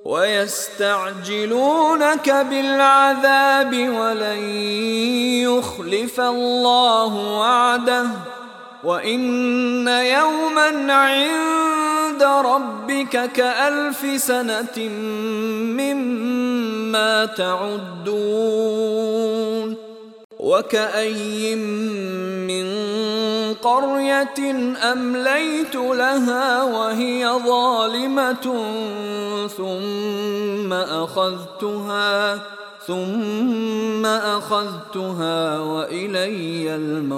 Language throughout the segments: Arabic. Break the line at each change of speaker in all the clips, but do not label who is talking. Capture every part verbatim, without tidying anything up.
ويستعجلونك بالعذاب ولن يخلف الله وعده وإن يوما عند ربك كألف سنة مما تعدون وكأي من قرية أمليت لها وهي ظالمة ثم أخذتها ثم أخذتها وإلي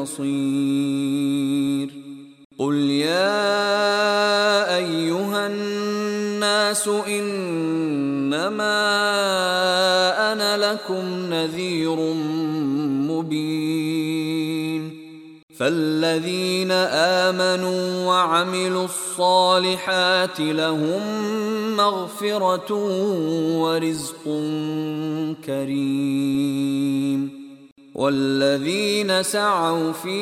المصير قل يا أيها الناس إنما أنا لكم نذير مبين فالذين آمنوا وعملوا الصالحات لهم مغفرة ورزق كريم والذين سعوا في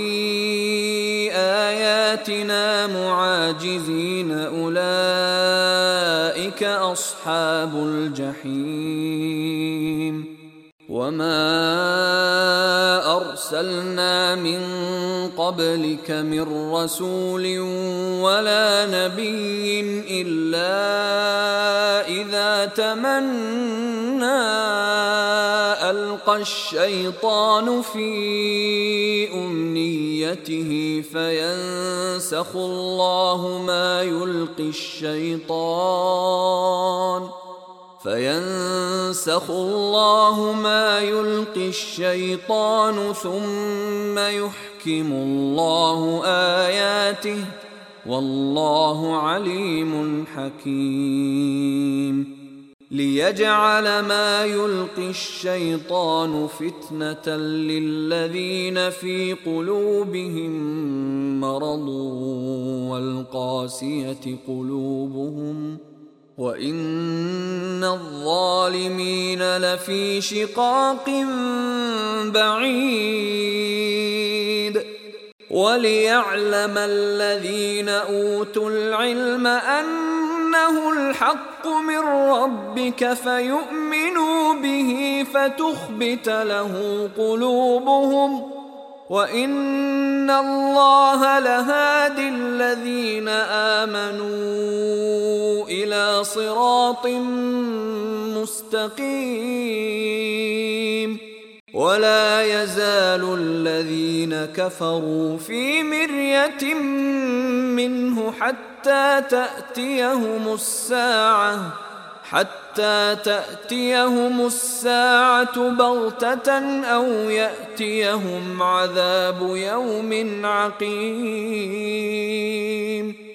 آياتنا معاجزين أولئك أصحاب الجحيم وما أرسلنا من قبلك من رسول ولا نبي إلا إذا تمنى ألقى الشيطان في أمنيته فينسخ الله ما يلقي الشيطان فينسخ الله ما يلقي الشيطان ثم يحكم الله آياته والله عليم حكيم ليجعل ما يلقي الشيطان فتنة للذين في قلوبهم مرض والقاسية قلوبهم وإن الظالمين لفي شقاق بعيد وليعلم الذين أوتوا العلم أنه الحق من ربك فيؤمنوا به فتخبت له قلوبهم وإن الله لهادي الذين آمنوا إلى صراط مستقيم ولا يزال الذين كفروا في مرية منه حتى تأتيهم الساعة حتى تأتيهم الساعة بغتة أو يأتيهم عذاب يوم عقيم